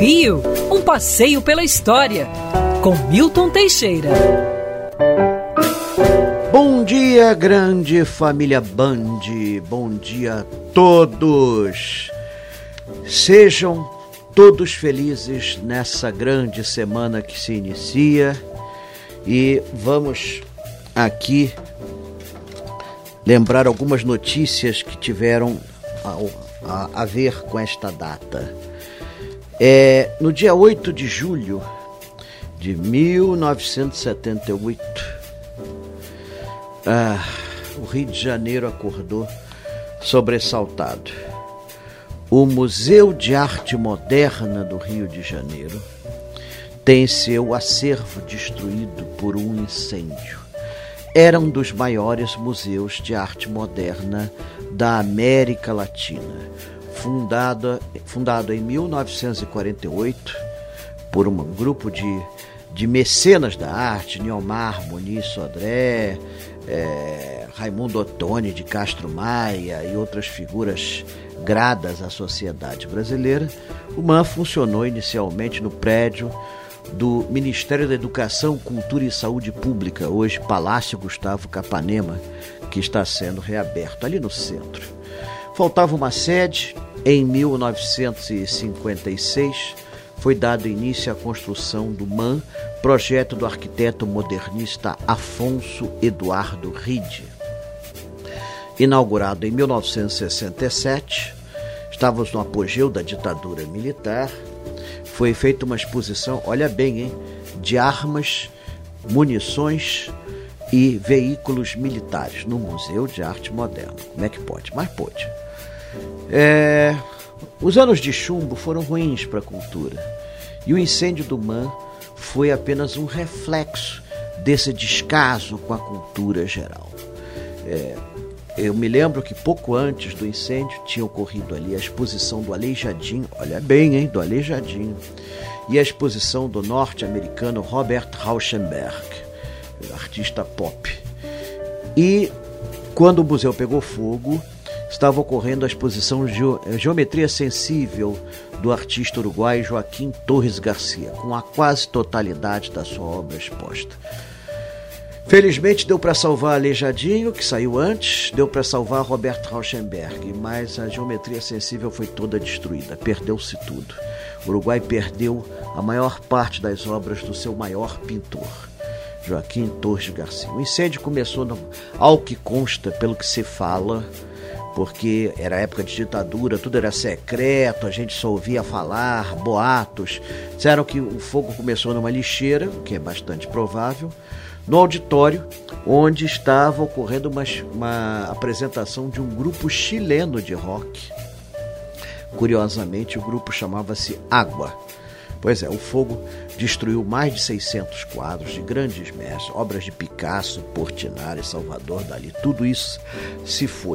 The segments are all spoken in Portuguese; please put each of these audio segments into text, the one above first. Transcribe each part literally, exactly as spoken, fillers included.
Rio, um passeio pela história, com Milton Teixeira. Bom dia, grande família Band, bom dia a todos. Sejam todos felizes nessa grande semana que se inicia e vamos aqui lembrar algumas notícias que tiveram a, a, a ver com esta data. É, no dia oito de julho de mil novecentos e setenta e oito, ah, o Rio de Janeiro acordou sobressaltado. O Museu de Arte Moderna do Rio de Janeiro tem seu acervo destruído por um incêndio. Era um dos maiores museus de arte moderna da América Latina, fundado, fundado em mil novecentos e quarenta e oito por um grupo de, de mecenas da arte, Niomar Muniz Sodré, é, Raimundo Ottoni de Castro Maia e outras figuras gradas à sociedade brasileira. O M A M funcionou inicialmente no prédio do Ministério da Educação, Cultura e Saúde Pública, hoje Palácio Gustavo Capanema, que está sendo reaberto ali no centro. Faltava uma sede. Em mil novecentos e cinquenta e seis foi dado início à construção do M A M, projeto do arquiteto modernista Afonso Eduardo Ride. Inaugurado em mil novecentos e sessenta e sete, estávamos no apogeu da ditadura militar, foi feita uma exposição, olha bem, hein, de armas, munições e veículos militares no Museu de Arte Moderna. Como é que pode? Mas pode. É, os anos de chumbo foram ruins para a cultura e o incêndio do M A M foi apenas um reflexo desse descaso com a cultura geral. É, eu me lembro que pouco antes do incêndio tinha ocorrido ali a exposição do Aleijadinho, olha bem, hein, do Aleijadinho, e a exposição do norte-americano Robert Rauschenberg, artista pop. E quando o museu pegou fogo, estava ocorrendo a exposição Geometria Sensível do artista uruguaio Joaquim Torres Garcia, com a quase totalidade da sua obra exposta. Felizmente deu para salvar Aleijadinho, que saiu antes, deu para salvar Robert Rauschenberg, mas a Geometria Sensível foi toda destruída, perdeu-se tudo. O Uruguai perdeu a maior parte das obras do seu maior pintor, Joaquim Torres Garcia. O incêndio começou, no, ao que consta, pelo que se fala, porque era época de ditadura, tudo era secreto, a gente só ouvia falar, boatos. Disseram que o fogo começou numa lixeira, o que é bastante provável, no auditório onde estava ocorrendo uma, uma apresentação de um grupo chileno de rock. Curiosamente, o grupo chamava-se Água. Pois é, o fogo destruiu mais de seiscentos quadros de grandes mestres, obras de Picasso, Portinari, Salvador Dalí, tudo isso se foi.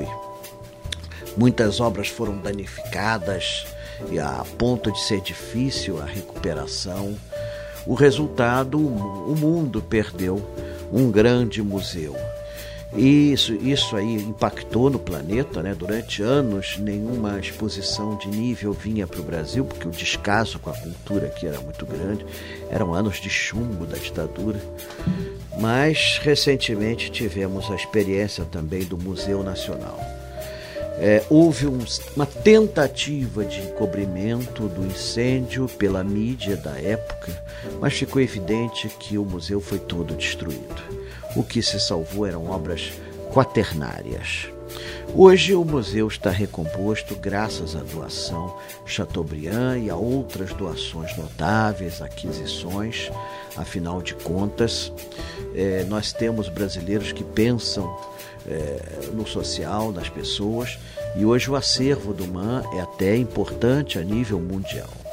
Muitas obras foram danificadas e a ponto de ser difícil a recuperação. O resultado, o mundo perdeu um grande museu. E isso, isso aí impactou no planeta, né? Durante anos, nenhuma exposição de nível vinha para o Brasil, porque o descaso com a cultura aqui era muito grande. Eram anos de chumbo da ditadura. Mas, recentemente, tivemos a experiência também do Museu Nacional. É, houve um, uma tentativa de encobrimento do incêndio pela mídia da época, mas ficou evidente que o museu foi todo destruído. O que se salvou eram obras quaternárias. Hoje o museu está recomposto graças à doação Chateaubriand e a outras doações notáveis, aquisições. Afinal de contas, é, nós temos brasileiros que pensam É, no social, nas pessoas, e hoje o acervo do M A M é até importante a nível mundial.